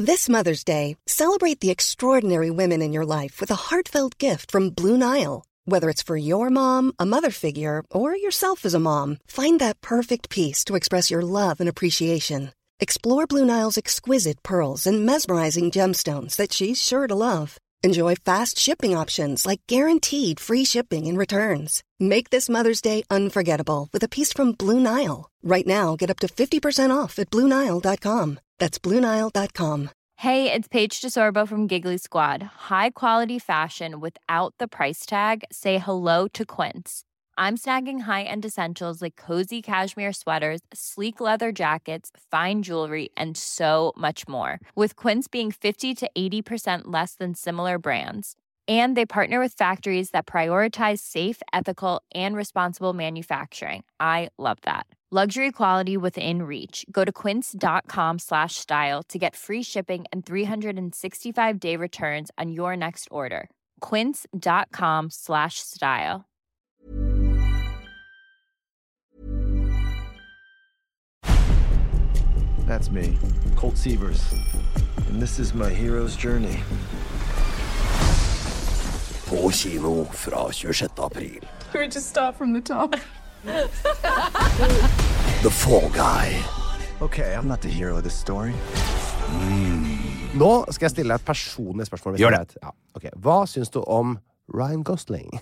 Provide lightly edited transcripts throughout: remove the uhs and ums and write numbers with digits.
This Mother's Day, celebrate the extraordinary women in your life with a heartfelt gift from Blue Nile. Whether it's for your mom, a mother figure, or yourself as a mom, find that perfect piece to express your love and appreciation. Explore Blue Nile's exquisite pearls and mesmerizing gemstones that she's sure to love. Enjoy fast shipping options like guaranteed free shipping and returns. Make this Mother's Day unforgettable with a piece from Blue Nile. Right now, get up to 50% off at BlueNile.com. That's BlueNile.com. Hey, it's Paige DeSorbo from Giggly Squad. High quality fashion without the price tag. Say hello to Quince. I'm snagging high-end essentials like cozy cashmere sweaters, sleek leather jackets, fine jewelry, and so much more. With Quince being 50 to 80% less than similar brands. And they partner with factories that prioritize safe, ethical, and responsible manufacturing. I love that. Luxury quality within reach. Go to quince.com/style to get free shipping and 365-day returns on your next order. Quince.com/style. That's me, Colt Sievers, and this is my hero's journey. På kino fra 26. april. Can we just start from the top? The Fall Guy. Okay, I'm not the hero of this story. Nå skal jeg stille deg et personlig spørsmål. Gjør det. Ja. Okay. Hva syns du om Ryan Gosling?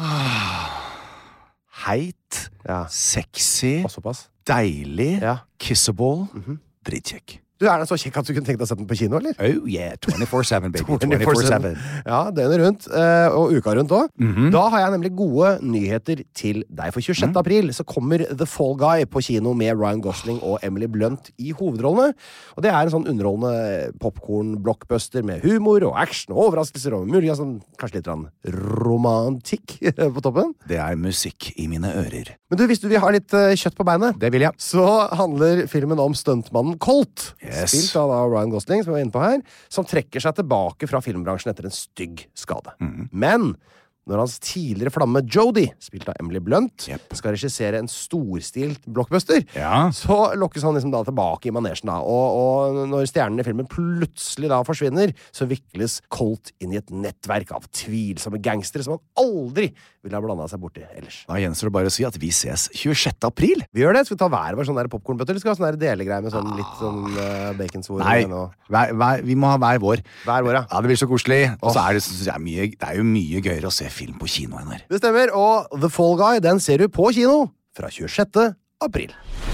Heit, sexy, Og såpass. deilig, Ja. kissable, dritkjekk. Du er den så kjekk at du kunne tenkt deg å sette den på kino, eller? Oh yeah, 24/7 baby, 24/7. Ja, døgnet rundt, og uka rundt også. Da har jeg nemlig gode nyheter til deg. For 26. april så kommer The Fall Guy på kino med Ryan Gosling og Emily Blunt i hovedrollene. Og det er en sånn underholdende popcorn-blockbuster med humor og action og overraskelser og muligens sånn, kanskje litt romantikk på toppen. Det er musikk i mine ører. Men du, hvis du vil ha litt kjøtt på beinet, Det vil jeg. så handler filmen om stuntmannen Colt, Yes. spilt av Ryan Gosling, som vi var inne på her, som trekker seg tilbake fra filmbransjen etter en stygg skade. Men når hans tidligere flamme Jodie, spilt av Emily Blunt, Yep. skal regissere en storstilt blockbuster, Ja. så lokkes han liksom da tilbake i manesjen da. Og når stjernen i filmen plutselig da forsvinner, så vikles Colt inn i et nettverk av tvilsomme gangstere som han aldri ville ha blandet seg borti ellers. Da gjenstår det bare å si at vi ses 26. april. Vi gjør det. Skal vi ta hver vår sånn der popcornbøtter, eller skal vi ha sånn der delegreier med sånn litt sånn baconsvor? Nei, og vi må ha hver vår. hver vår, ja. Ja, det blir så koselig. Og så er det, det er jo mye gøyere å se film på kinoen her. Det stemmer, og The Fall Guy, den ser du på kino fra 26. april.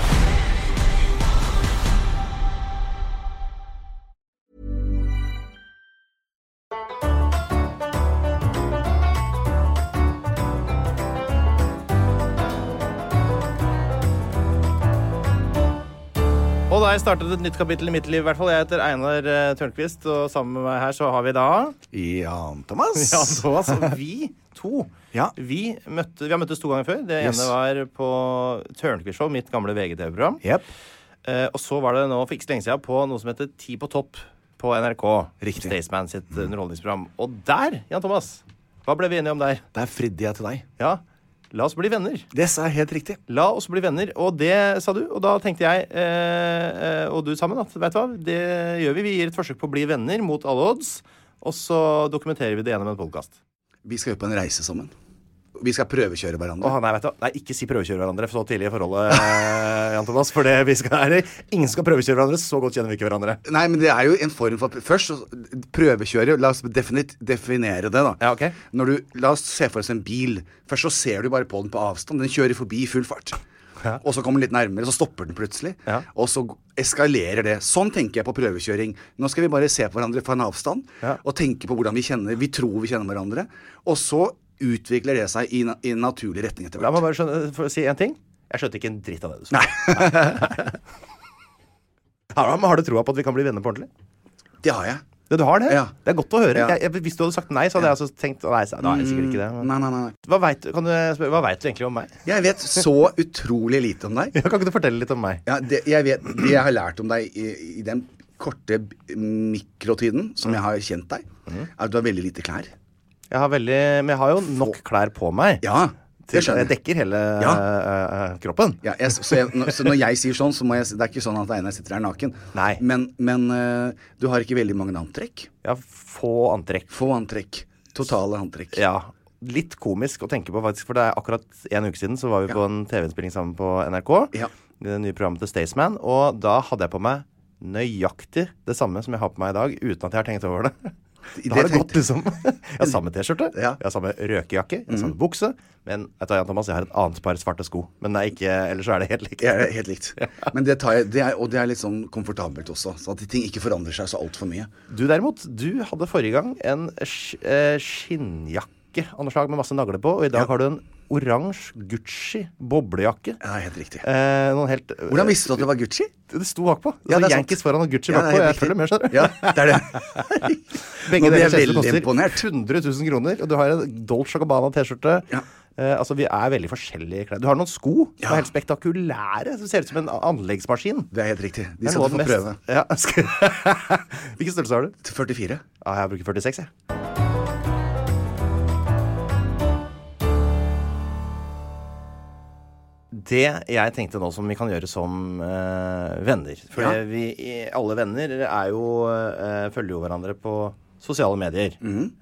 Og da har jeg startet et nytt kapittel i mitt liv, i hvert fall. Jeg heter Einar Tørnqvist, og sammen med meg her så har vi da Jan Thomas. Ja, Thomas, og vi to. Ja. Vi har møttes 2 ganger før. Det ene var på Tørnqvist Show, mitt gamle VGTV-program. Jep. Og så var det nå for ikke så lenge siden på noe som heter 10 på topp på NRK. Riktig. Staysman sitt underholdningsprogram. Og der, Jan Thomas, hva ble vi enige om der? Der fridde jeg til deg. Ja, la oss bli venner. Det er helt riktig. La oss bli venner, og det sa du. Og da tenkte jeg, og du sammen, at vet du hva, det gjør vi. Vi gir et forsøk på å bli venner mot alle odds, og så dokumenterer vi det gjennom en podcast. Vi skal ut på en reise sammen. Vi skal prøvekjøre hverandre. Nei, vet du, nei, ikke si prøvekjøre hverandre for så tidlig i forholdet, Jan Thomas, for det ingen skal prøvekjøre hverandre, så godt kjenner vi ikke hverandre. Nei, men det er jo en form for først prøvekjøre. La oss definere det da. Ja, ok. La oss se for oss en bil. Først så ser du bare på den på avstand. Den kjører forbi i full fart. Ja. Og så kommer den litt nærmere, så stopper den plutselig. Ja. Og så eskalerer det. Sånn tenker jeg på prøvekjøring. Nå skal vi bare se på hverandre fra en avstand, og tenke på hvordan vi tror vi kjenner hverandre. Og så utvikler det seg i en naturlig retning etter hvert. La meg bare for å si en ting. Jeg skjønte ikke en dritt av det du sa. Nei. Har du troa på at vi kan bli venner på ordentlig? Det har jeg. Ja, du har det? Ja. Det er godt å høre. Ja. Hvis du hadde sagt nei, så hadde jeg altså tenkt nei, da er jeg sikkert ikke det. Men... Nei. Hva vet du egentlig om meg? Jeg vet så utrolig lite om deg. Ja, kan ikke du fortelle litt om meg? Ja, det jeg har lært om deg i den korte mikrotiden som jeg har kjent deg, er at du har veldig lite klær. Men jeg har jo nok klær på meg. Ja. skjønner jeg. Dekker hele kroppen. Ja, så når jeg sier sånn, så må jeg si, det er ikke sånn at Einar sitter her naken. Nei. Men du har ikke veldig mange antrekk? Ja, få antrekk. Få antrekk. Totale antrekk. Ja, litt komisk å tenke på faktisk, for det er akkurat en uke siden så var vi på en TV-innspilling sammen på NRK. Ja. Det nye programmet til Staysman, og da hadde jeg på meg nøyaktig det samme som jeg har på meg i dag, uten at jeg har tenkt over det. Da har det gått liksom. Jeg har samme t-skjorte, jeg har samme røkejakke, jeg har samme bukse, men vet du, Jan Thomas, jeg har et annet par svarte sko, men det er ikke, ellers så er det helt likt. Ja, helt likt. Men det er litt sånn komfortabelt også, så at ting ikke forandrer seg så alt for mye. Du derimot, du hadde forrige gang en skinnjakke av noe slag med masse nagler på, og i dag har du en oransje Gucci boblejakke. Ja, helt riktig. Hvordan visste du at det var Gucci? Det sto bakpå. Det var Yankees foran og Gucci bakpå. Jeg følger med, skjønner du. Ja, det er det. Begge Nå blir jeg deler veldig imponert. 100 000 kroner, og du har en Dolce & Gabbana t-skjorte. Ja. Altså, vi er veldig forskjellige klær. Du har noen sko som er helt spektakulære, som ser ut som en anleggsmaskin. Det er helt riktig. De skal få prøve. Ja. Hvilken størrelse har du? 44. Ja, jeg bruker 46, jeg. Det jeg tenkte nå som vi kan gjøre som venner. For alle venner følger jo hverandre på sosiale medier.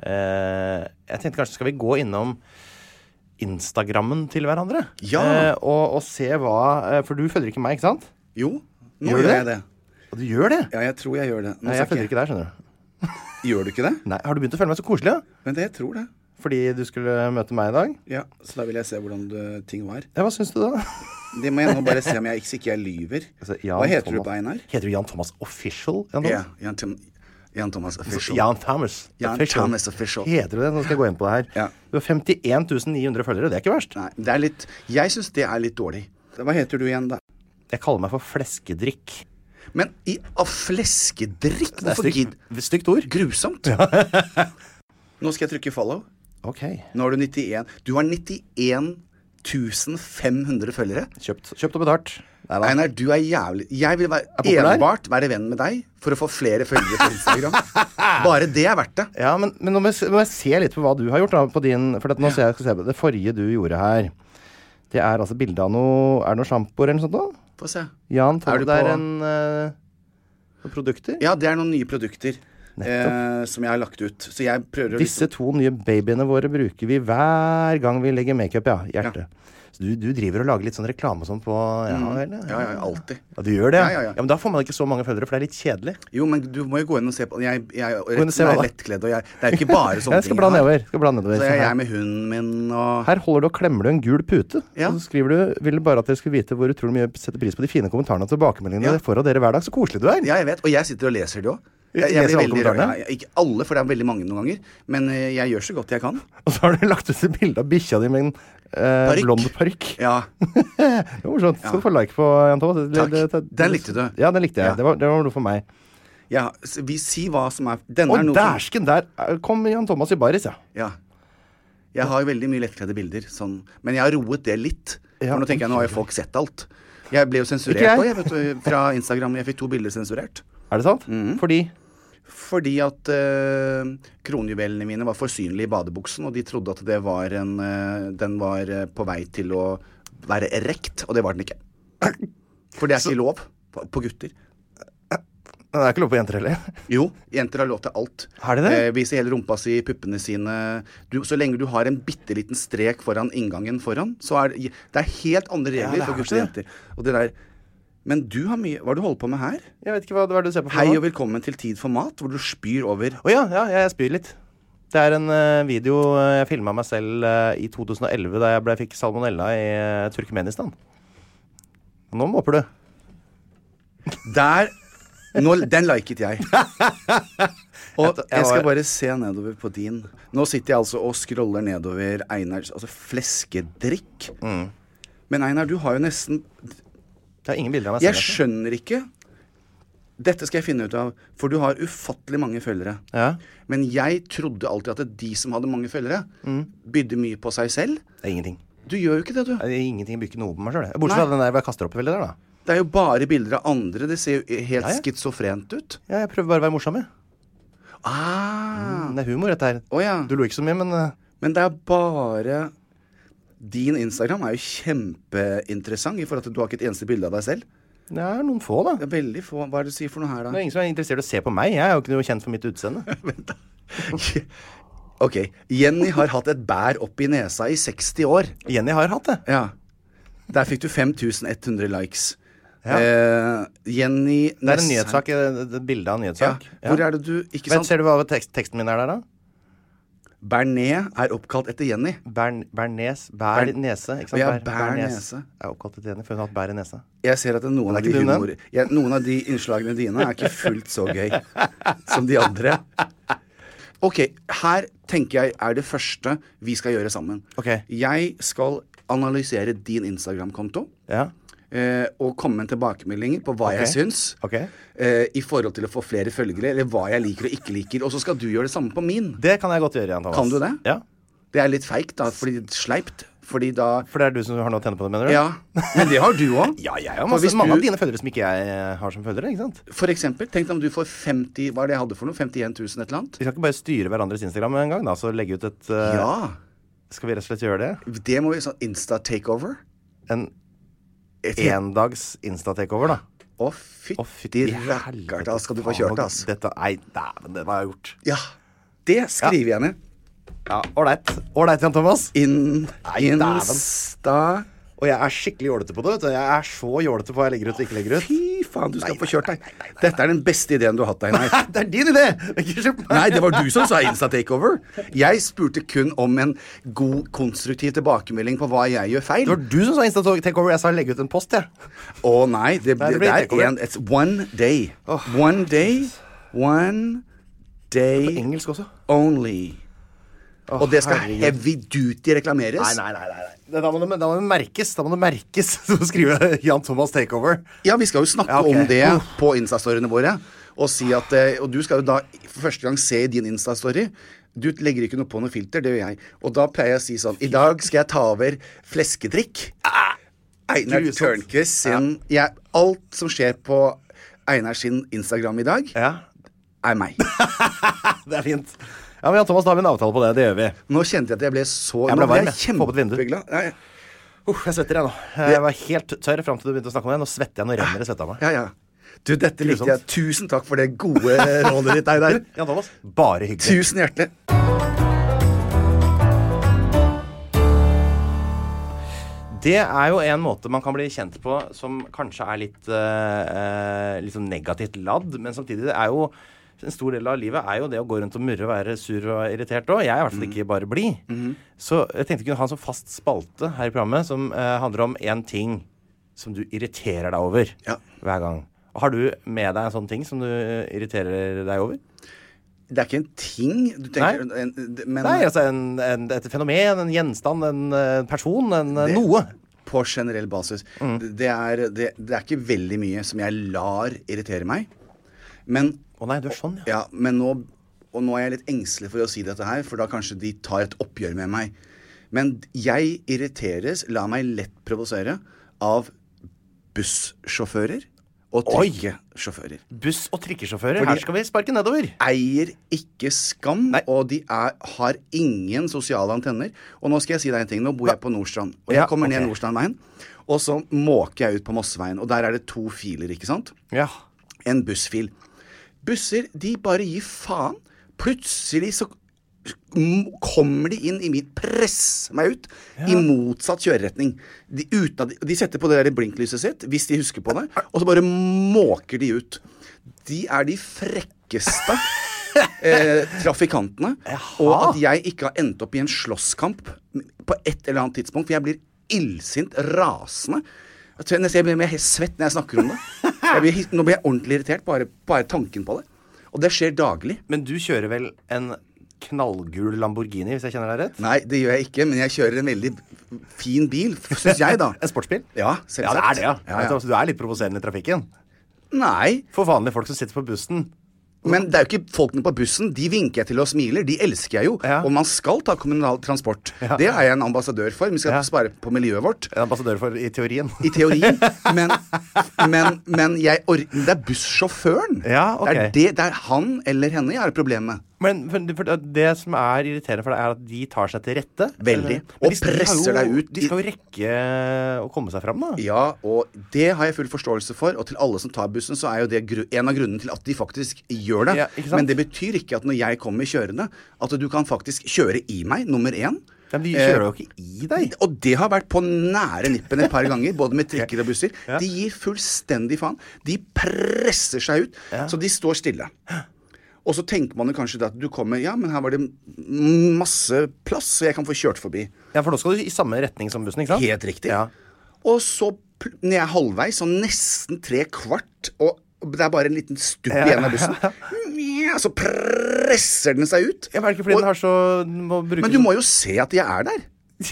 Jeg tenkte kanskje skal vi gå innom Instagrammen til hverandre. Ja. Og se hva... For du følger ikke meg, ikke sant? Jo, nå gjør jeg det. Og du gjør det? Ja, jeg tror jeg gjør det. Nei, jeg følger ikke deg, skjønner du. Gjør du ikke det? Nei, har du begynt å følge meg så koselig? Ja? Men jeg tror det. Fordi du skulle møte meg i dag? Ja, så da vil jeg se hvordan ting var. Ja, hva synes du da? Det må jeg nå bare se om jeg ikke lyver. Altså, hva heter du på Einar? Heter du Jan Thomas Official? Ja, Jan Thomas Official. Jan Thomas Official. Heter du det? Nå skal jeg gå inn på det her. Ja. Du har 51 900 følgere, det er ikke verst. Nei, det er litt... Jeg synes det er litt dårlig. Hva heter du igjen da? Jeg kaller meg for fleskedrikk. Men av fleskedrikk? Det er stygt ord. Grusomt. Nå skal jeg trykke follow. Ok. Nå har du 91. Du har 91 500 følgere. Kjøpt og betalt. Einar, du er jævlig. Jeg vil enbart være venn med deg for å få flere følgere på Instagram. Bare det er verdt det. Ja, men nå må jeg se litt på hva du har gjort da, på din... For nå skal jeg se på det forrige du gjorde her. Det er altså bildet av noe... Er det noe shampoo eller noe sånt da? Få se. Jan, det er noen produkter? Ja, det er noen nye produkter. Som jeg har lagt ut. Så jeg prøver å Disse to nye babyene våre bruker vi hver gang vi legger make-up, hjerte. Så du driver og lager litt sånn reklame og sånn på... Ja, alltid. Ja, du gjør det? Ja. Ja, men da får man ikke så mange følgere, for det er litt kjedelig. Jo, men du må jo gå inn og se på... Jeg er lettkledd, og det er jo ikke bare sånne ting. Jeg skal bla nedover. Så jeg er med hunden min, og... Her holder du og klemmer du en gul pute. Og så skriver du, ville bare at dere skulle vite hvor utrolig mye setter pris på de fine kommentarene og tilbakemeldingene dere får av dere hver dag. Så koselig du er. Ja, jeg vet. Og jeg sitter og leser det også. Jeg leser alle kommentarene? Ikke alle, for det er veldig mange noen ganger. Men jeg gjør så godt jeg kan. Og så har du lagt ut et bilde av bikkja di med en blond parykk. Ja. Det var morsomt. Skal du få like på, Jan Thomas? Takk. Den likte du. Ja, den likte jeg. Det var noe for meg. Ja, vi sier hva som er... Dæsken, der kom Jan Thomas i baris, Ja. Jeg har veldig mye lettkledde bilder, sånn. Men jeg har roet det litt. For nå tenker jeg, nå har jo folk sett alt. Jeg ble jo sensurert også, fra Instagram. Jeg fikk 2 bilder sensurert. Er det sant? Fordi at kronjuvelene mine var for synlige i badebuksen, og de trodde at den var på vei til å være erekt, og det var den ikke. For det er ikke lov på gutter. Det er ikke lov på jenter heller. Jo, jenter har lov til alt. Har de det? Vise hele rumpa si, puppene sine. Så lenge du har en bitteliten strek foran inngangen foran, så er det helt andre regler for gutter og jenter. Og det der... Men du har mye... Hva har du holdt på med her? Jeg vet ikke hva det er du ser på. Hei og velkommen til Tid for mat, hvor du spyr over... Ja, jeg spyr litt. Det er en video jeg filmet meg selv i 2011 da jeg fikk salmonella i Turkmenistan. Nå måper du. Den liket jeg. Og jeg skal bare se nedover på din. Nå sitter jeg altså og scroller nedover Einars, altså fleskedrikk. Men Einar, du har jo nesten... Det er ingen bilder av meg selv. Jeg skjønner ikke. Dette skal jeg finne ut av, for du har ufattelig mange følgere. Ja. Men jeg trodde alltid at de som hadde mange følgere, bydde mye på seg selv. Det er ingenting. Du gjør jo ikke det, du. Det er ingenting, jeg byr ikke noe på meg selv. Bortsett fra den der hvor jeg kaster opp veldig der, da. Det er jo bare bilder av andre. Det ser jo helt skizofrent ut. Ja, jeg prøver bare å være morsom, jeg. Det er humor, dette her. Ja. Du lo ikke så mye, men... Men det er bare... Din Instagram er jo kjempeinteressant I forhold til at du har ikke et eneste bilde av deg selv. Det noen få da. Det veldig få. Hva det du sier for noe her da? Det ingen som interessert I å se på meg. Jeg jo ikke noe kjent for mitt utseende. Vent da. Ok, Jenny har hatt et bær opp I nesa I 60 år. Jenny har hatt det. Ja. Der fikk du 5100 likes. Ja. Jenny Det en nyhetssak, det bildet av en nyhetssak. Ja. Hvor det du, ikke sant? Ser du hva teksten min der da? Bernet oppkalt etter Jenny. Bernese, ikke sant? Ja, Bernese. Oppkalt etter Jenny, for hun har hatt bær I nesa. Jeg ser at noen av de innslagene dine ikke fullt så gøy som de andre. Ok, her tenker jeg det første vi skal gjøre sammen. Okay. Jeg skal analysere din Instagram-konto. Ja. Og komme med en tilbakemeldinger på hva jeg syns I forhold til å få flere følgere eller hva jeg liker og ikke liker og så skal du gjøre det samme på min Det kan jeg godt gjøre, Jan Thomas. Kan du det? Ja. Det litt feigt da, fordi sleipt fordi da... For det du som har noe å tjene på det, mener du? Ja, men det har du også Ja, jeg har mange av dine følgere som ikke jeg har som følgere, ikke sant? For eksempel, tenk om du får 50, hva det jeg hadde for noe? 51 000 et eller annet? Vi skal ikke bare styre hverandres Instagram en gang da, så legge ut et... Ja. Skal vi rett og slett gjøre det? Det må vi sånn Insta-takeover En dags Insta-takeover da. Fytti rakkert, da skal du få kjørt, ass. Nei, det var jeg gjort. Ja, det skriver jeg ned. Ja, ålreit, Jan Thomas. Insta. Og jeg skikkelig jålete på det, vet du. Jeg så jålete på hva jeg legger ut og ikke legger ut. Fy faen, du skal få kjørt deg. Dette den beste ideen du har hatt deg, Nei. Det din idé! Nei, det var du som sa Insta-takeover. Jeg spurte kun om en god, konstruktiv tilbakemelding på hva jeg gjør feil. Det var du som sa Insta-takeover. Jeg sa legge ut en post, jeg. Nei, det it's one day. One day. På engelsk også. Only. Og det skal heavy duty reklameres. Nei. Da må det merkes. Så skriver Jan Thomas Takeover. Ja, vi skal jo snakke om det på Insta-storyene våre. Og si at, og du skal jo da for første gang se I din Insta-story. Du legger ikke noe på noe filter, det gjør jeg. Og da pleier jeg å si sånn, I dag skal jeg ta over fleskedrikk. Einar Tørnquist sin, alt som skjer på Einar sin Instagram I dag, meg. Det fint. Ja, men Jan Thomas, da har vi en avtale på det, det gjør vi. Nå kjente jeg at jeg ble så... Jeg ble varm, kjempeglad. Jeg svetter jeg nå. Jeg var helt tørr frem til du begynte å snakke om det. Nå svetter jeg, nå renner det svett av meg. Ja. Du, dette likte jeg. Tusen takk for det gode rådet ditt, Einar. Jan Thomas, bare hyggelig. Tusen hjertelig. Det jo en måte man kan bli kjent på som kanskje litt sånn negativt ladd, men samtidig det jo en stor del av livet jo det å gå rundt og murre og være sur og irritert også. Jeg I hvert fall ikke bare bli. Så jeg tenkte vi kunne ha en sånn fast spalte her I programmet som handler om en ting som du irriterer deg over hver gang. Har du med deg en sånn ting som du irriterer deg over? Det ikke en ting du tenker... Men... Nei, altså et fenomen, en gjenstand, en person, noe. På generell basis. Det ikke veldig mye som jeg lar irritere meg. Men... nei, du sånn, ja. Men nå jeg litt engstelig for å si dette her, for da kanskje de tar et oppgjør med meg. Men jeg irriteres, la meg lett provosere, av bussjåfører og trikkesjåfører. Buss- og trikkesjåfører, her skal vi sparke nedover. Eier ikke skam, og de har ingen sosiale antenner. Og nå skal jeg si deg en ting, nå bor jeg på Nordstrand, og jeg kommer ned Nordstrandveien, og så måker jeg ut på Mosseveien, og der det 2 filer, ikke sant? Ja. En bussfil. Busser, de bare gir faen. Plutselig så kommer de inn I mitt press meg ut I motsatt kjøreretning. De setter på det der blinklyset sitt, hvis de husker på det, og så bare måker de ut. De de frekkeste trafikantene. Og at jeg ikke har endt opp I en slåsskamp på et eller annet tidspunkt, for jeg blir illsint, rasende. Jeg blir helt svett når jeg snakker om det. Nå blir jeg ordentlig irritert bare tanken på det. Og det skjer daglig. Men du kjører vel en knallgul Lamborghini, hvis jeg kjenner deg rett? Nei, det gjør jeg ikke, men jeg kjører en veldig fin bil, synes jeg da. En sportsbil? Ja, selvsagt. Ja, det det, ja. Du litt provoserende I trafikken? Nei. For vanlige folk som sitter på bussen. Men det jo ikke folkene på bussen, de vinker jeg til og smiler, de elsker jeg jo, og man skal ta kommunal transport. Det jeg en ambassadør for, vi skal spare på miljøet vårt. En ambassadør for I teorien. I teorien, men det bussjåføren. Ja, ok. Det han eller henne jeg har et problem med. Men for det som irriterende for deg at de tar seg til rette. Veldig. Og presser deg ut. De skal jo rekke å komme seg fram da. Ja, og det har jeg full forståelse for. Og til alle som tar bussen, så jo det en av grunnene til at de faktisk gjør det. Men det betyr ikke at når jeg kommer kjørende, at du kan faktisk kjøre i meg, nummer 1. Men de kjører jo ikke i deg. Og det har vært på nære nippen et par ganger, både med trikker og busser. De gir fullstendig faen. De presser seg ut, så de står stille. Og så tenker man jo kanskje at du kommer, men her var det masse plass, så jeg kan få kjørt forbi. Ja, for nå skal du i samme retning som bussen, ikke sant? Helt riktig. Ja. Og så, når jeg halvveis, så nesten 3/4, og det bare en liten stupp igjen av bussen, så presser den seg ut. Jeg vet ikke fordi den har så... Men du må jo se at jeg der.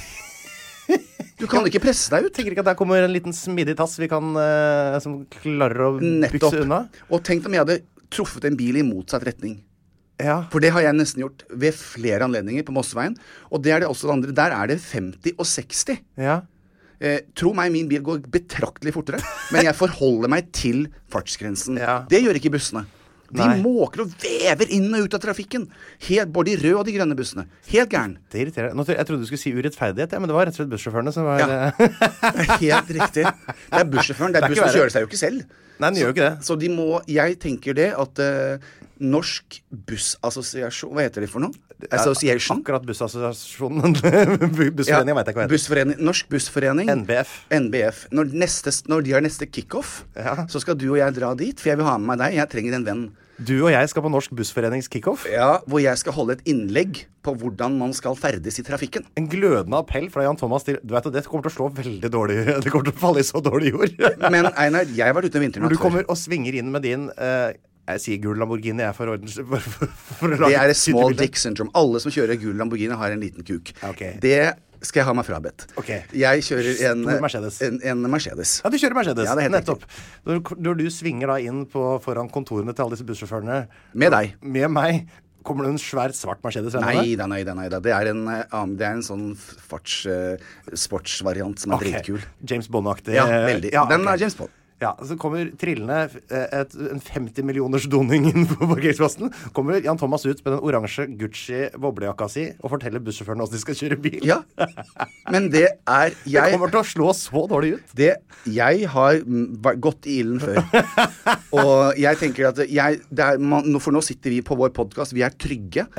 Du kan ikke presse deg ut. Tenker ikke at der kommer en liten smidig tass vi kan, som klarer å bykse unna? Og tenk om jeg hadde truffet en bil i motsatt retning. Ja. For det har jeg nesten gjort ved flere anledninger på Mosseveien. Og det det også det andre. Der det 50 og 60. Ja. Tro meg, min bil går betraktelig fortere. Men jeg forholder meg til fartsgrensen. Ja. Det gjør ikke bussene. De måker og vever inn og ut av trafikken. Både de røde og de grønne bussene. Helt gæren. Det irriterer. Jeg trodde du skulle si urettferdighet, men det var rett og slett bussjåførene som var... Helt riktig. Det bussjåføren. Det bussen kjører seg jo ikke selv. Nei, den gjør jo ikke det. Så de må... Jeg tenker det at Norsk Bussassosiasjon... Hva heter det for noe? Association? Akkurat Bussassosiasjonen. Bussforening, vet jeg hva heter. Norsk Bussforening. NBF. Når de har neste kick-off, så skal du og jeg dra dit, for jeg vil ha med meg deg. Jeg trenger en venn. Du og jeg skal på Norsk Bussforenings kick-off? Ja, hvor jeg skal holde et innlegg på hvordan man skal ferdes i trafikken. En glødende appell fra Jan Thomas til... Du vet, det kommer til å slå veldig dårlig... Det kommer til å falle i så dårlig jord. Men Einar, jeg har vært ute i vinternatt før. Du kommer og svinger inn med din... jeg sier gul Lamborghini, jeg for ordens... Det et small dick syndrome. Alle som kjører gul Lamborghini har en liten kuk. Okay. Det skal jeg ha meg frabedt. Okay. Jeg kjører en Mercedes. Ja, du kjører Mercedes. Ja, det heter nettopp. Når du svinger da inn foran kontorene til alle disse bussjåførene... Med deg. Med meg. Kommer det en svær svart Mercedes? Nei da. Det en sånn sportsvariant som dritkul. James Bond-aktig. Ja, veldig. Ja, den James Bond. Ja, så kommer trillende en 50 millioners doning inn på parkeringsplassen. Kommer Jan Thomas ut med den oransje Gucci-boblejakka si og forteller bussjåføren hvordan de skal kjøre bil. Ja, men det Det kommer til å slå så dårlig ut. Jeg har gått i ilden før. Og jeg tenker at for nå sitter vi på vår podcast, vi trygge.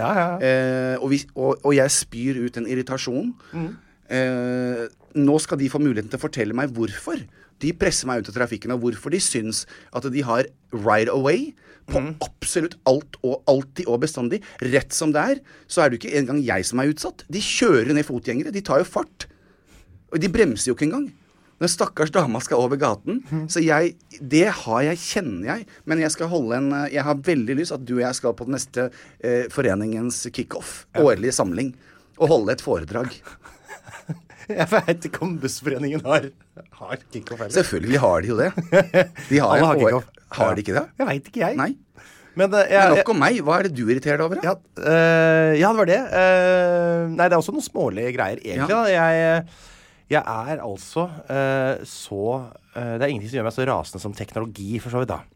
Og jeg spyr ut en irritasjon. Nå skal de få muligheten til å fortelle meg hvorfor de presser meg ut av trafikken, og hvorfor de syns at de har right away på absolutt alt og alltid og bestandig. Rett som det så det jo ikke engang jeg som utsatt. De kjører ned fotgjengere, de tar jo fart. Og de bremser jo ikke engang. Når stakkars dama skal over gaten, så det kjenner jeg, men jeg har veldig lyst at du og jeg skal på den neste foreningens kick-off, årlige samling, og holde et foredrag. Jeg vet ikke om bussforeningen har kick-off heller. Selvfølgelig har de jo det. De har kick-off. Har de ikke det? Jeg vet ikke jeg. Nei. Men nok om meg. Hva det du irriterer over? Ja, det var det. Nei, det også noen smålige greier, egentlig. Ja. Jeg altså så... det ingenting som gjør meg så rasende som teknologi, for så vidt da.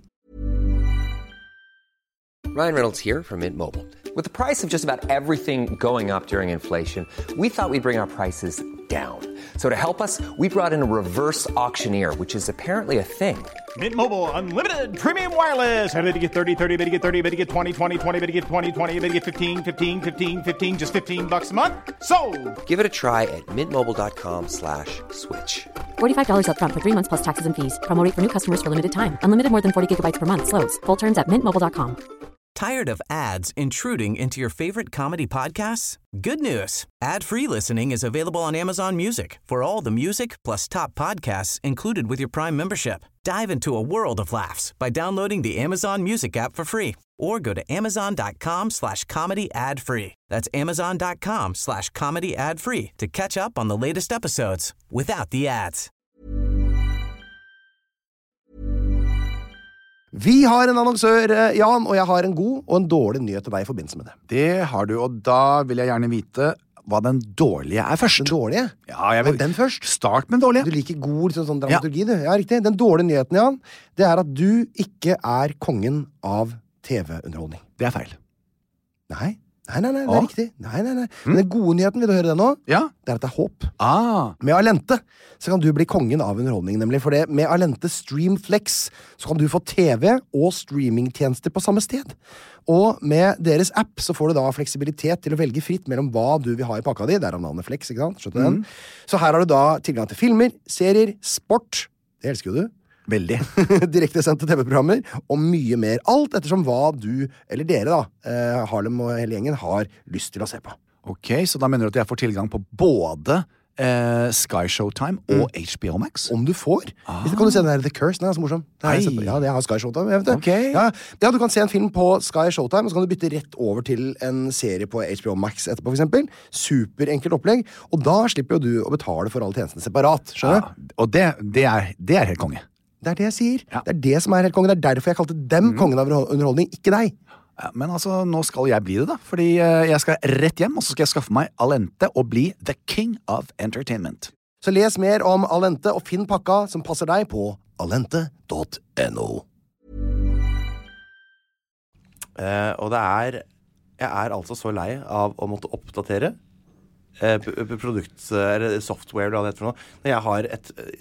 Ryan Reynolds here from Mint Mobile. With the price of just about everything going up during inflation, we thought we'd bring our prices down. So to help us, we brought in a reverse auctioneer, which is apparently a thing. Mint Mobile Unlimited Premium Wireless. How to get 30, 30, bit to get 30, bit to get 20, 20, 20, bit to get 20, 20, bit to get 15, 15, 15, 15, just $15 a month? Sold! Give it a try at mintmobile.com/switch. $45 up front for 3 months plus taxes and fees. Promo rate for new customers for limited time. Unlimited more than 40 gigabytes per month. Slows full terms at mintmobile.com. Tired of ads intruding into your favorite comedy podcasts? Good news. Ad-free listening is available on Amazon Music for all the music plus top podcasts included with your Prime membership. Dive into a world of laughs by downloading the Amazon Music app for free or go to amazon.com/comedy ad-free. That's amazon.com/comedy ad-free to catch up on the latest episodes without the ads. Vi har en annonsør, Jan, og jeg har en god og en dårlig nyhet til deg i forbindelse med det. Det har du, og da vil jeg gjerne vite hva den dårlige først. Den dårlige? Ja, jeg vil den først. Start med den dårlige. Du liker god sånn dramaturgi, du. Ja, riktig. Den dårlige nyheten, Jan, det at du ikke kongen av TV-underholdning. Det feil. Nei, det er riktig. Nei. Men den gode nyheten, vil du høre det nå? Ja. Det er at det er håp. Med Alente så kan du bli kongen av underholdning, nemlig. For det, med Alente Streamflex så kan du få TV og streamingtjenester på samme sted. Og med deres app så får du da fleksibilitet til å velge fritt mellom hva du vil ha i pakka di. Der er navnet Flex, ikke sant? Skjønner du den? Så her har du da tilgang til filmer, serier, sport. Det elsker jo du. Veldig. Direktesendte TV-programmer og mye mer. Alt ettersom hva du, eller dere da, Harlem og hele gjengen, har lyst til å se på. Ok, så da mener du at jeg får tilgang på både Sky Showtime og HBO Max? Om du får. Hvis kan du se den der The Curse, den er så morsom. Ja, det har Sky Showtime, jeg vet det. Okay. Ja, du kan se en film på Sky Showtime, og så kan du bytte rett over til en serie på HBO Max etterpå, for eksempel. Superenkelt opplegg, og da slipper jo du å betale for alle tjenestene separat, skjønner du? Ja, og det er helt konge. Det er det jeg sier. Ja. Det er det som er helt konge. Det er derfor jeg kalte dem kongen av underholdning, ikke deg. Ja, men altså, nå skal jeg bli det da. Fordi jeg skal rett hjem, og så skal jeg skaffe meg Alente og bli the king of entertainment. Så les mer om Alente og finn pakka som passer deg på alente.no. Og jeg er altså så lei av å måtte oppdatere eller software, eller hva det heter for noe. Når jeg har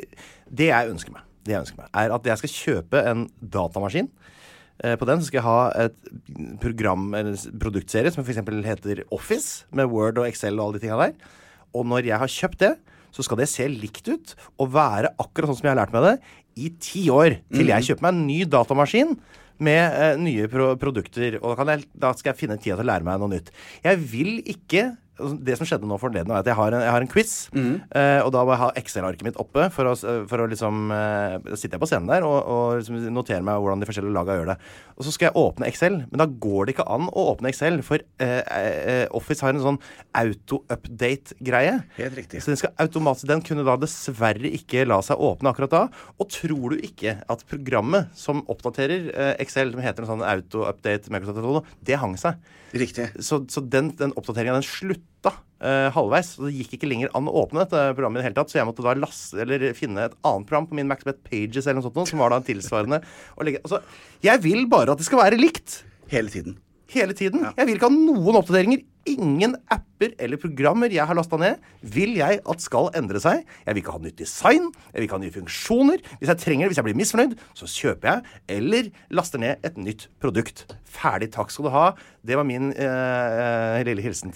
det jeg ønsker meg, er at jeg skal kjøpe en datamaskin. På den så skal jeg ha et program, eller produktserie, som for eksempel heter Office, med Word og Excel og alle de tingene der. Og når jeg har kjøpt det, så skal det se likt ut, og være akkurat sånn som jeg har lært meg det, i 10 år, til jeg kjøper meg en ny datamaskin, med nye produkter, og da skal jeg finne tida til å lære meg noe nytt. Jeg vil ikke... Det som skjedde nå forleden er at jeg har en quiz, og da må jeg ha Excel-arket mitt oppe for å liksom sitter jeg på scenen der og liksom noterer meg hvordan de forskjellige lagene gjør det. Og så skal jeg åpne Excel, men da går det ikke an å åpne Excel, for Office har en sånn auto-update-greie. Helt riktig. Så den kunne da dessverre ikke la seg åpne akkurat da. Og tror du ikke at programmet som oppdaterer Excel, som heter en sånn auto-update, det hang seg. Riktig. Så den oppdateringen, den slutta halvveis, så det gikk ikke lenger an å åpne dette programmet i det hele tatt, så jeg måtte da finne et annet program på min Mac som het Pages eller noe sånt, som var da tilsvarende. Altså, jeg vil bare at det skal være likt. Hele tiden. Ja. Jeg vil ikke ha noen oppdateringer. Ingen apper eller programmer jeg har lastet ned, vil jeg at skal endre seg. Jeg vil ikke ha nytt design, jeg vil ikke ha nye funksjoner. Hvis jeg blir misfornøyd, så kjøper jeg, eller laster ned et nytt produkt. Ferdig, takk skal du ha. Det var min lille hilsen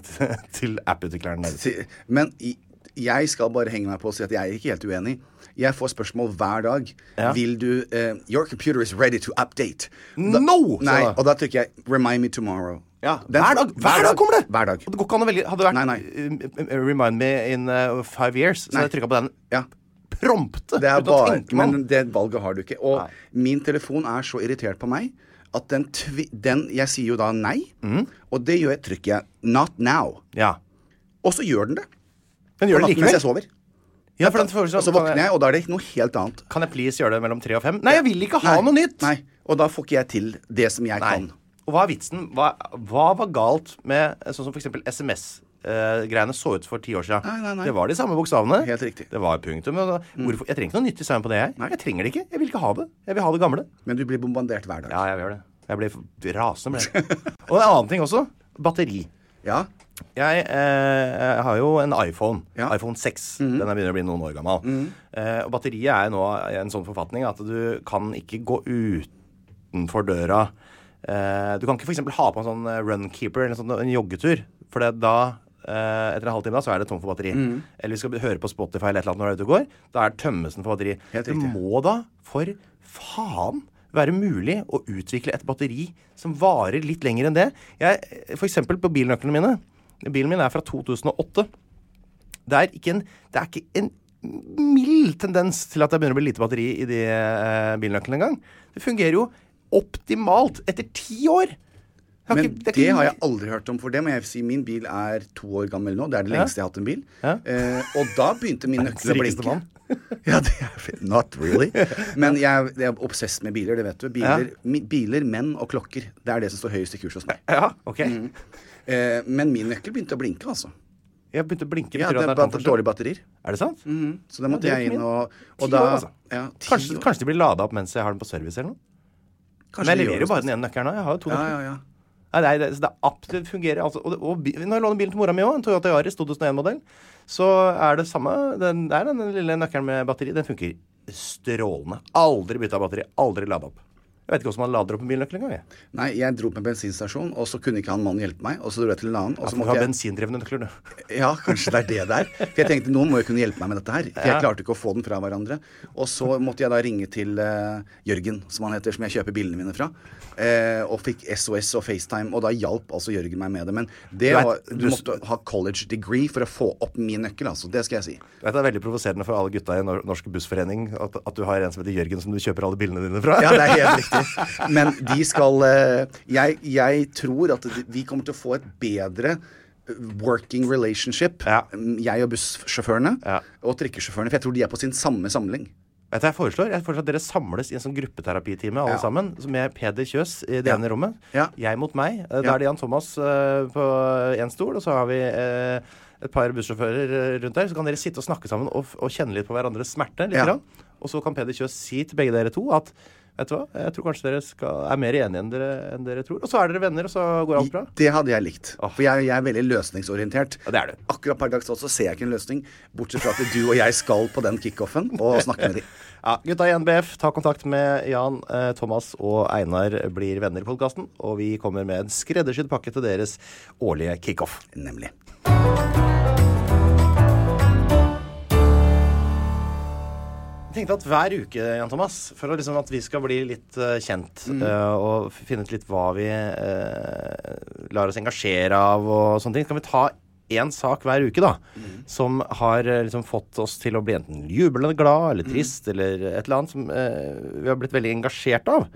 til app-utvikleren. Men jeg skal bare henge meg på og si at jeg er ikke helt uenig. Jeg får spørsmål hver dag. Ja. Vil du your computer is ready to update. No! Nei, og da trykker jeg remind me tomorrow. Ja, hver dag kommer det. Hver dag. Og det går ikke an å velge. Hadde det vært remind me in 5 years, så hadde jeg trykket på den. Ja. Prompte. Det er bare, men det valget har du ikke. Og min telefon er så irritert på meg at jeg sier jo da nei, og det trykker jeg not now. Ja. Og så gjør den det. Den gjør det likevel. Mens jeg sover. Ja, for og så våkner jeg, og da er det noe helt annet. Kan jeg please gjøre det mellom 3 og 5? Nei, jeg vil ikke ha noe nytt. Nei, og da får ikke jeg til det som jeg kan. Og hva er vitsen? Hva var galt med sånn som for eksempel SMS-greiene så ut for 10 år siden? Nei. Det var de samme bokstavene. Helt riktig. Det var punktum. Jeg trenger ikke noe nytt design på det jeg. Jeg trenger det ikke. Jeg vil ikke ha det. Jeg vil ha det gamle. Men du blir bombardert hver dag. Ja, jeg gjør det. Jeg blir rasende med det. Og en annen ting også. Batteri. Ja. Jeg har jo en iPhone 6. Den begynner å bli noen år gammel. Og batteriet er nå i en sånn forfatning at du kan ikke gå utenfor døra. Du kan ikke for eksempel ha på en sånn runkeeper eller en joggetur, for da etter en halvtime da, så er det tom for batteri. Eller vi skal høre på Spotify eller et eller annet når det er ute og går, da er tømmesen for batteri. Det må da for faen være mulig å utvikle et batteri som varer litt lenger enn det. For eksempel på bilnøklene mine. Bilen min er fra 2008. Det er ikke en mild tendens til at det begynner å bli lite batteri i de bilnøklene en gang. Det fungerer jo optimalt etter 10 år. Men det har jeg aldri hørt om, for det må jeg si. Min bil er 2 år gammel nå. Det er det lengste jeg har hatt en bil. Og da begynte min nøkkel å blinke. Ja, det er not really. Men jeg er obsess med biler, det vet du. Biler, menn og klokker. Det er det som står høyest i kurs hos meg. Ja, ok. Men min nøkkel begynte å blinke, altså. Jeg begynte å blinke. Ja, det er dårlige batterier. Er det sant? Så da måtte jeg inn og 10 år, altså. Kanskje de blir ladet opp mens jeg har den på service eller noe? Men jeg leverer jo bare den ene nøkkelen nå. Jeg har jo 2 nøkler. Ja. Nei, det absolutt fungerer. Altså, og når jeg låner bilen til mora mi også, en Toyota Yaris 2001-modell, så det samme. Den lille nøkkelen med batteri, den funker strålende. Aldri byttet av batteri, aldri ladet opp. Jeg vet ikke hvordan man lader opp en bilnøkkel en gang. Nei, jeg dro på en bensinstasjon, og så kunne ikke han mannen hjelpe meg, og så dro jeg til en annen. Og så måtte jeg... bensindrevne nøkler, du. Ja, kanskje det er det der. For jeg tenkte, noen må jo kunne hjelpe meg med dette her. For jeg klarte ikke å få den fra hverandre. Og så måtte jeg da ringe til Jørgen, som han heter, som jeg kjøper bilene mine fra. Og fikk SOS og FaceTime, og da hjalp altså Jørgen meg med det. Men du måtte ha college degree for å få opp min nøkkel, altså. Det skal jeg si. Det er veldig provoserende for alle gutta i Norsk Bussforening at du har en som heter Jørgen som du kjøper alle bilene dine fra. Ja, det er helt riktig. Men de skal jeg tror at vi kommer til å få et bedre working relationship, jeg og bussjåførene og trikkesjåførene, for jeg tror de på sin samme samling. Vet du, jeg foreslår at dere samles i en sånn gruppeterapitime alle sammen, med Peder Kjøs i det ene rommet, jeg mot meg, da det Jan Thomas på en stol, og så har vi et par bussjåfører rundt der, så kan dere sitte og snakke sammen og kjenne litt på hverandres smerte litt grann. Og så kan Peder Kjøs si til begge dere to at vet du hva? Jeg tror kanskje dere mer enige enn dere tror. Og så dere venner, og så går alt bra. Det hadde jeg likt. For jeg veldig løsningsorientert. Ja, det du. Akkurat per dags så ser jeg ikke en løsning, bortsett fra at du og jeg skal på den kickoffen og snakke med dem. Ja, gutta i NBF, ta kontakt med Jan, Thomas og Einar blir venner i podcasten, og vi kommer med en skreddersydd pakke til deres årlige kickoff. Nemlig. Jeg tenkte at hver uke, Jan Thomas, for liksom at vi skal bli litt kjent og finne ut litt hva vi lar oss engasjere av og sånne ting, kan vi ta en sak hver uke da, som har liksom fått oss til å bli enten jublende glad, eller trist, eller et eller annet som vi har blitt veldig engasjert av.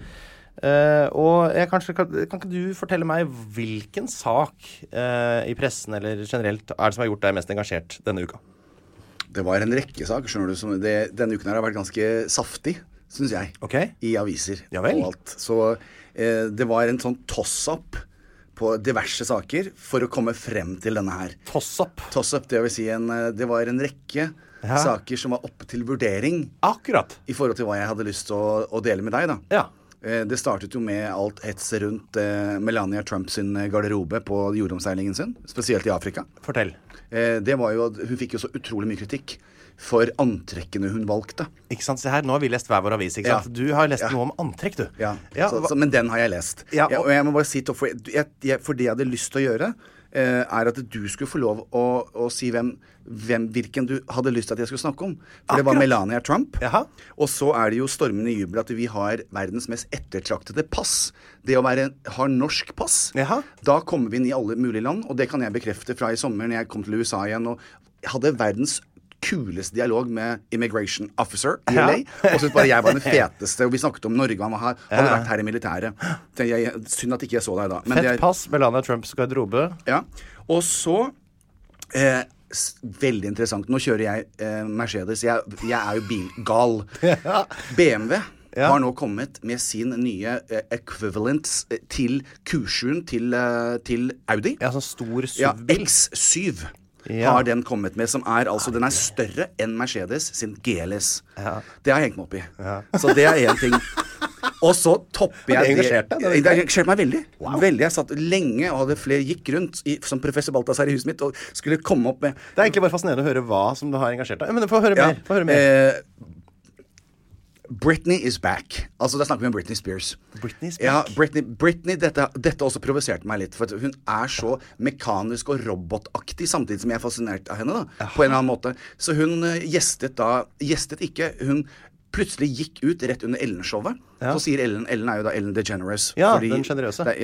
Og kan ikke du fortelle meg hvilken sak i pressen eller generelt det som har gjort deg mest engasjert denne uka? Det var en rekke saker, skjønner du, denne uken her har vært ganske saftig, synes jeg, i aviser og alt. Så det var en sånn toss-up på diverse saker for å komme frem til denne her. Toss-up? Toss-up, det vil si det var en rekke saker som var oppe til vurdering. Akkurat. I forhold til hva jeg hadde lyst til å dele med deg da. Ja. Det startet jo med alt hetset rundt Melania Trump sin garderobe på jordomseilingen sin, spesielt i Afrika. Fortell. Det var jo, hun fikk jo så utrolig mye kritikk for antrekkene hun valgte. Ikke sant, se her, nå har vi lest hver vår avis, ikke sant? Du har lest noe om antrekk, du. Ja, men den har jeg lest. Og jeg må bare si, for det jeg hadde lyst til å gjøre, at du skulle få lov å si hvilken du hadde lyst til at jeg skulle snakke om. For det var Melania Trump. Og så det jo stormende jubel at vi har verdens mest ettertraktede pass. Det å ha norsk pass. Da kommer vi inn i alle mulige land, og det kan jeg bekrefte fra i sommer når jeg kom til USA igjen, og jeg hadde verdens kuleste dialog med immigration officer i LA, og så bare jeg var den feteste, og vi snakket om Norge, han hadde vært her i militæret. Synd at ikke jeg så deg da. Men fett pass, Melania Trumps garderobe. Ja, og så veldig interessant, nå kjører jeg Mercedes, jeg jo bilgal. BMW har nå kommet med sin nye equivalent til Q7 til Audi. Ja, sånn stor SUV-bil. X7 har den kommet med, som altså, den større enn Mercedes sin GLS. Det har jeg hengt meg opp i. Så det en ting. Og så topper jeg det. Det engasjerte meg veldig. Veldig. Jeg satt lenge og hadde gikk rundt som professor Balthasar i huset mitt og skulle komme opp med... Det egentlig bare fascinerende å høre hva som du har engasjert deg. Men få høre mer. Britney is back. Altså, da snakker vi om Britney Spears. Britney is back? Ja, Britney, dette også provoserte meg litt, for hun så mekanisk og robotaktig, samtidig som jeg fascinert av henne da, på en eller annen måte. Så hun gjestet ikke, hun plutselig gikk ut rett under Ellen-showet. Så sier Ellen jo da Ellen DeGeneres. Ja, den generøse.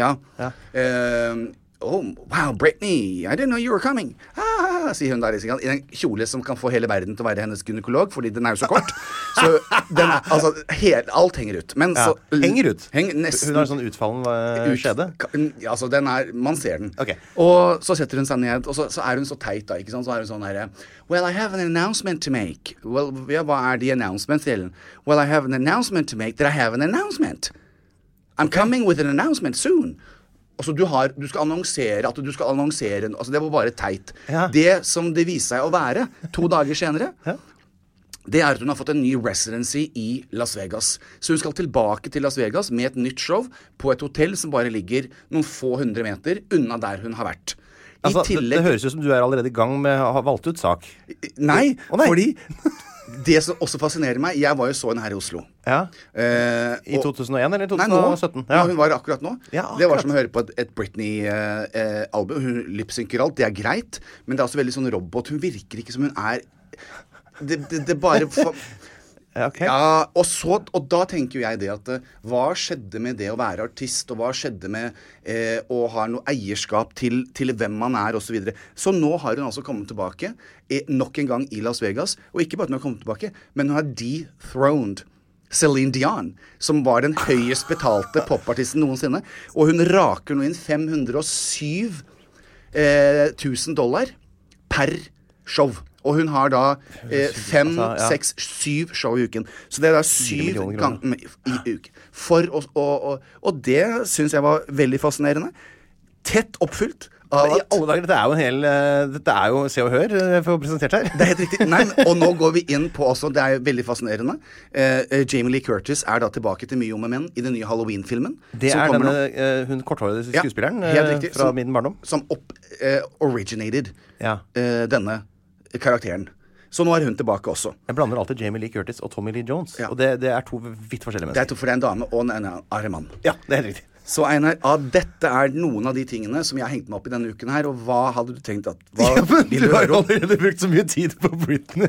Oh, wow, Britney, I didn't know you were coming. Sier hun der, i en kjole som kan få hele verden til å være hennes gynekolog, fordi den jo så kort. Så den, altså, alt henger ut. Men så... Henger ut? Nesten. Hun har sånn utfallen skjede? Altså, man ser den. Okay. Og så setter hun seg ned, og så hun så teit da, ikke sant? Så hun sånn her, well, I have an announcement to make. Well, hva the announcement til? Well, I have an announcement to make that I have an announcement. I'm coming with an announcement soon. Altså, du skal annonsere at du skal annonsere, altså det var bare teit. Det som det viser seg å være 2 dager senere, det at hun har fått en ny residency i Las Vegas. Så hun skal tilbake til Las Vegas med et nytt show på et hotell som bare ligger noen få 100 meter unna der hun har vært. Altså, det høres ut som du allerede i gang med å ha valgt ut sak. Nei, fordi det som også fascinerer meg, jeg var jo så henne her i Oslo. Ja. I 2001 eller 2017? Nei, hun var akkurat nå. Ja, akkurat. Det var som å høre på et Britney-album. Hun lipsynker alt, det er greit, men det er også veldig sånn robot. Hun virker ikke som hun er... Det bare... Okay. Ja, og da tenker jeg det at hva skjedde med det å være artist, og hva skjedde med å ha noe eierskap til hvem man er, og så videre. Så nå har hun altså kommet tilbake nok en gang i Las Vegas, og ikke bare at hun har kommet tilbake, men hun har dethroned Celine Dion, som var den høyest betalte popartisten noensinne, og hun raker nå inn $507 $1,000 per show. Og hun har da 5, 6, 7 show i uken. Så det er da 7 ganger i uken. Og det synes jeg var veldig fascinerende. Tett oppfylt. I alle dager, dette er jo Se og Hør for presentert her. Det er helt riktig. Nei, og nå går vi inn på også, det er veldig fascinerende. Jamie Lee Curtis er da tilbake til Mye om menn i den nye Halloween-filmen. Det er denne, hun korthårede skuespilleren fra min barndom. Som originated denne karakteren. Så nå er hun tilbake også. Jeg blander alltid Jamie Lee Curtis og Tommy Lee Jones. Og det er to vidt forskjellige mennesker. Det er to, for det er en dame og en mann. Ja, det er helt riktig. Så Einar, dette er noen av de tingene som jeg har hengt meg opp i denne uken her, og hva hadde du tenkt at... Du har jo allerede brukt så mye tid på Britney.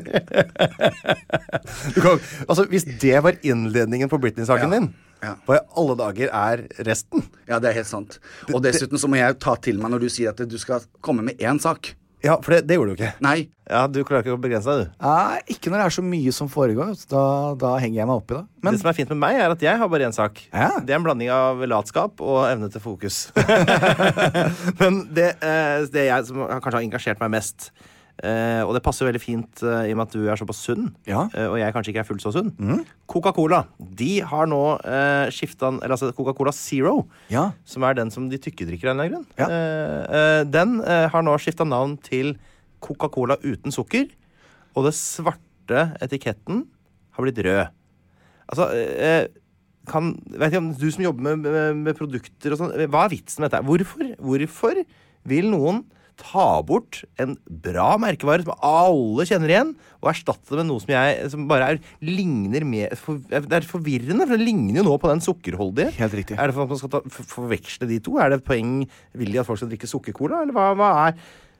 Altså, hvis det var innledningen på Britney-saken din, hva i alle dager er resten? Ja, det er helt sant. Og dessuten så må jeg ta til meg når du sier at du skal komme med én sak. Ja, for det gjorde du ikke. Nei. Ja, du klarer ikke å begrense deg, du. Ikke når det er så mye som foregår. Da henger jeg meg opp i det. Men det som er fint med meg, er at jeg har bare en sak. Ja. Det er en blanding av latskap og evne til fokus. Men det jeg som kanskje har engasjert meg mest, og det passer veldig fint i og med at du er såpass sunn, og jeg kanskje ikke er fullt så sunn. Coca-Cola, de har nå skiftet, eller altså Coca-Cola Zero, som er den som de tykke drikker av en eller annen grunn. Den har nå skiftet navn til Coca-Cola uten sukker, og det svarte etiketten har blitt rød. Altså, vet ikke om du som jobber med produkter og sånn, hva er vitsen med dette? Hvorfor vil noen ta bort en bra merkevare som alle kjenner igjen, og erstatte det med noe som bare ligner mer... Det er forvirrende, for det ligner jo nå på den sukkerholdige. Helt riktig. Er det for at man skal forveksle de to? Er det et poeng, vil de at folk skal drikke sukkercola, eller hva er...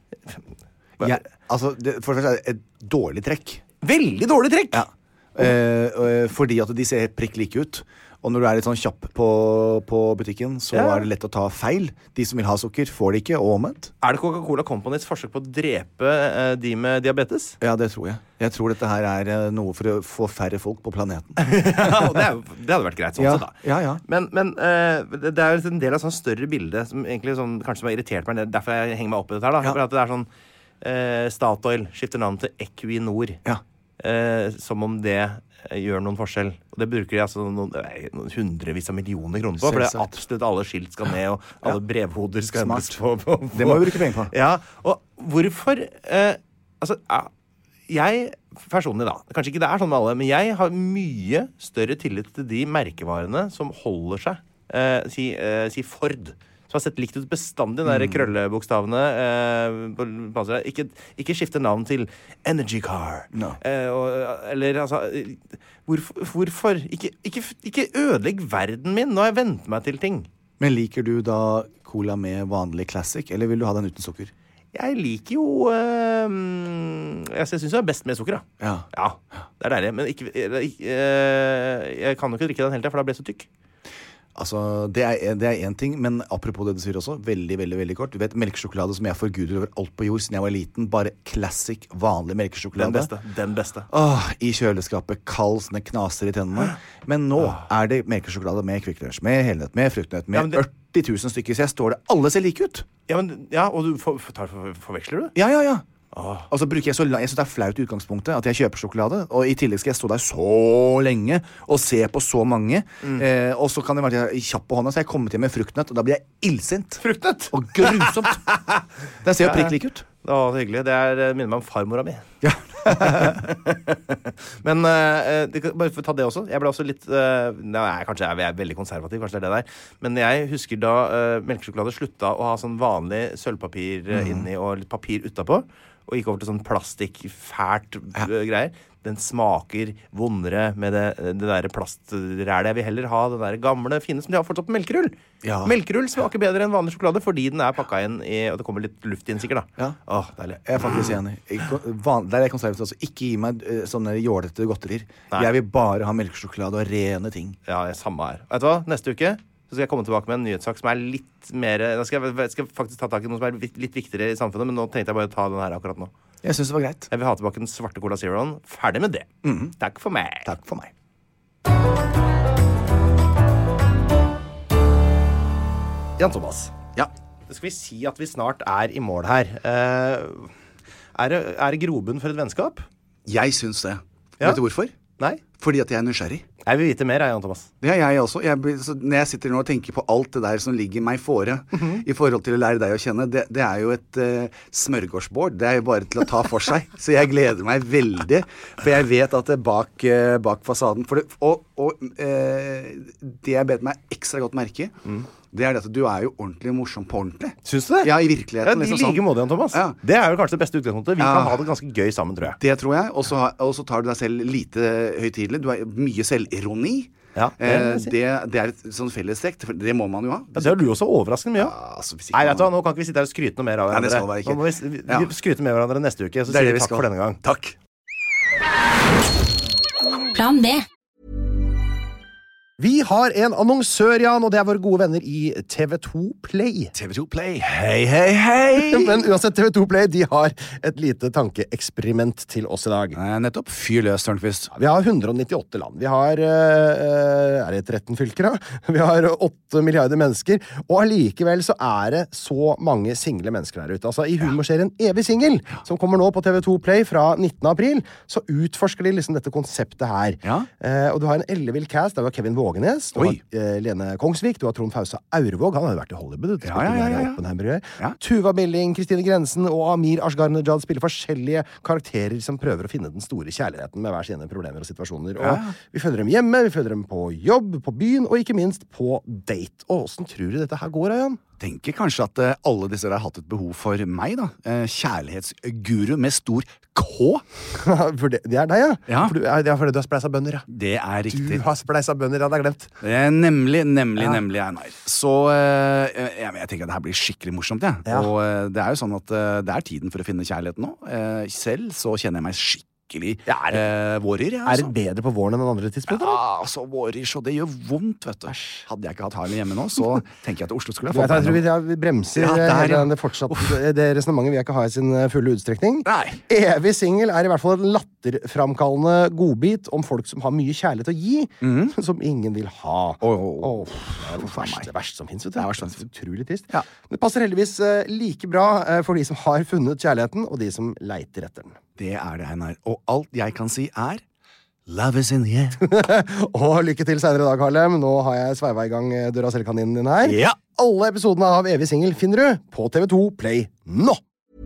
For det første er det et dårlig trekk. Veldig dårlig trekk! Ja. Fordi at de ser prikk like ut. Og når du er litt sånn kjapp på butikken, så er det lett å ta feil. De som vil ha sukker, får det ikke, og omvendt. Er det Coca-Cola Companys forsøk på å drepe de med diabetes? Ja, det tror jeg. Jeg tror dette her er noe for å få færre folk på planeten. Og det hadde vært greit sånn sett da. Ja. Men det er en del av sånn større bilde som egentlig kanskje har irritert meg, derfor jeg henger meg opp i dette her da. For at det er sånn Statoil skifter navn til Equinor. Som om det gjør noen forskjell. Og det bruker de altså noen hundrevis av millioner kroner på, for det er absolutt alle skilt skal ned, og alle brevhoder skal endres på. Det må vi bruke penger på. Ja, og hvorfor jeg personlig da, kanskje ikke det er sånn med alle, men jeg har mye større tillit til de merkevarene som holder seg. Si Ford, som har sett likt ut bestandig, de krøllebokstavene på panseret. Ikke skifte navn til Energy Car. No. Eller, altså, hvorfor? Ikke ødelegg verden min. Nå har jeg vent meg til ting. Men liker du da cola med vanlig classic, eller vil du ha den uten sukker? Jeg liker jo jeg synes det er best med sukker, da. Ja, det er deilig. Men jeg kan jo ikke drikke den hele tiden, for da blir jeg så tykk. Altså, det er en ting, men apropos det du sier også, veldig, veldig, veldig kort. Du vet, melkesjokolade som jeg forguder over alt på jord siden jeg var liten, bare classic, vanlig melkesjokolade. Den beste. I kjøleskapet, kald, sånne knaser i tennene. Men nå er det melkesjokolade med Kvikk Lunsj, med helnøtt, med fruktnøtt, med 80 000 stykker, så jeg står det, alle ser like ut. Og du forveksler du? Ja. Og så bruker jeg så langt, jeg synes det er flaut i utgangspunktet at jeg kjøper sjokolade, og i tillegg skal jeg stå der så lenge og se på så mange, og så kan det være kjapp på hånda, så jeg kommer til med fruktnøtt, og da blir jeg illsint. Fruktnøtt? Og grusomt. Den ser jo prikk lik ut. Så hyggelig, det minner meg om farmora mi. Ja. Men bare for å ta det også. Jeg ble også litt kanskje jeg er veldig konservativ, kanskje det er det der. Men jeg husker da melkesjokolade slutta å ha sånn vanlig sølvpapir inni og litt papir utapå, og gikk over til sånn plastikk, fælt greier. Den smaker vondere med det der plastrælet. Jeg vil heller ha det der gamle, fine som de har fortsatt på melkerull. Ja. Melkerull smaker bedre enn vanlig sjokolade fordi den er pakket inn i, og det kommer litt luft inn sikkert da. Ja. Deilig. Jeg er faktisk enig. Der er jeg konservativ også. Ikke gi meg sånne jålete godterier. Jeg vil bare ha melkesjokolade og rene ting. Ja, samme her. Vet du hva? Neste uke så skal jeg komme tilbake med en nyhetssak som er litt mer... Da skal jeg faktisk ta tak i noe som er litt viktigere i samfunnet, men nå tenkte jeg bare å ta den her akkurat nå. Jeg synes det var greit. Jeg vil ha tilbake den svarte Cola Zeroen. Ferdig med det. Takk for meg. Takk for meg. Jan Thomas. Ja. Da skal vi si at vi snart er i mål her. Er det grobunn for et vennskap? Jeg synes det. Ja. Vet du hvorfor? Nei. Fordi at jeg er nysgjerrig. Jeg vil vite mer, Jan Thomas. Ja, jeg også. Når jeg sitter nå og tenker på alt det der som ligger meg fore, i forhold til å lære deg å kjenne, det er jo et smørgårdsbord. Det er jo bare til å ta for seg. Så jeg gleder meg veldig, for jeg vet at det bak fasaden, det jeg bet meg ekstra godt merke, det er det at du er jo ordentlig morsom på ordentlig. Syns du det? Ja, i virkeligheten. Ja, i like måte, Jan Thomas. Ja. Det er jo kanskje det beste utgangspunktet. Vi kan ha det ganske gøy sammen, tror jeg. Det tror jeg. Og så tar du deg selv lite høytidelig. Du har mye selvironi. Ja, det er et sånn fellestrekk. Det må man jo ha. Ja, det har du også overraskende mye av. Ja, altså, Nei, vet du hva, nå kan ikke vi sitte her og skryte noe mer av hverandre. Nei, det skal være ikke. Nå må vi skryte med hverandre neste uke, så sier vi takk for denne gang. Takk. Plan B. Vi har en annonsør, Jan, og det er våre gode venner i TV2 Play. TV2 Play. Hei. Men uansett, TV2 Play, de har et lite tankeeksperiment til oss i dag. Nettopp. Fyr løs, Tørnqvist. Vi har 198 land. Vi har, er det 13 fylker da? Vi har 8 milliarder mennesker, og allikevel så er det så mange single mennesker der ute. Altså, i humorserien Evig Single, som kommer nå på TV2 Play fra 19. april, så utforsker de liksom dette konseptet her. Ja. Og du har en ellevill cast, der var Kevin Vågenes, du har Lene Kongsvik, du har Trond Fausa Aurvåg, han har jo vært i Hollywood, Tuva Billing, Kristine Grensen og Amir Ashgar-Nejad spiller forskjellige karakterer som prøver å finne den store kjærligheten med hver sine problemer og situasjoner. Og vi følger dem hjemme, vi følger dem på jobb, på byen, og ikke minst på date. Og hvordan tror du dette her går, Jan? Tenker kanskje at alle disse har hatt et behov for meg da. Kjærlighetsguru med stor K. For det er deg, ja? Ja. Fordi du har spleisa bønner, ja. Det er riktig. Du har spleisa bønner, hadde jeg glemt. Nemlig, Einar. Så jeg tenker at det her blir skikkelig morsomt, ja. Og det er jo sånn at det er tiden for å finne kjærligheten nå. Selv så kjenner jeg meg skikkelig vårer, ja. Er det bedre på våren enn andre tidspunkter? Ja, altså vårer, så det gjør vondt, vet du. Hadde jeg ikke hatt Harlem hjemme nå, så tenker jeg at Oslo skulle ha fått meg noe. Jeg tror vi bremser det resonementet vi ikke har i sin fulle utstrekning. Nei. Evig Single er i hvert fall en latterframkallende godbit om folk som har mye kjærlighet å gi, som ingen vil ha. Det er det verste som finnes, vet du. Det er utrolig trist. Ja. Det passer heldigvis like bra for de som har funnet kjærligheten, og de som leiter etter den. Det er det, Einar. Og alt jeg kan si er Love is in the air. Og lykke til senere i dag, Harlem. Nå har jeg sveiva i gang døra selv-kaninen din her. Ja. Alle episodene av Evig Single finner du på TV2 Play nå.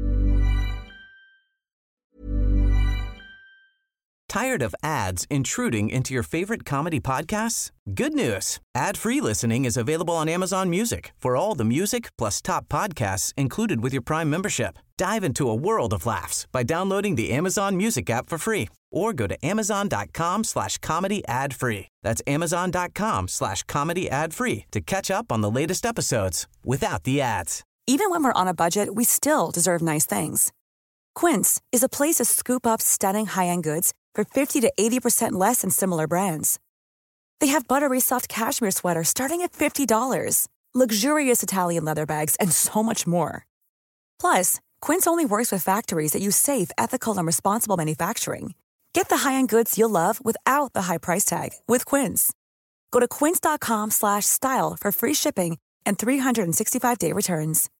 Tired of ads intruding into your favorite comedy podcasts? Good news. Ad-free listening is available on Amazon Music for all the music plus top podcasts included with your Prime membership. Dive into a world of laughs by downloading the Amazon Music app for free or go to amazon.com/comedy ad-free. That's amazon.com/comedy ad-free to catch up on the latest episodes without the ads. Even when we're on a budget, we still deserve nice things. Quince is a place to scoop up stunning high-end goods for 50 to 80% less than similar brands. They have buttery soft cashmere sweaters starting at $50, luxurious Italian leather bags, and so much more. Plus, Quince only works with factories that use safe, ethical, and responsible manufacturing. Get the high-end goods you'll love without the high price tag with Quince. Go to quince.com/style for free shipping and 365-day returns.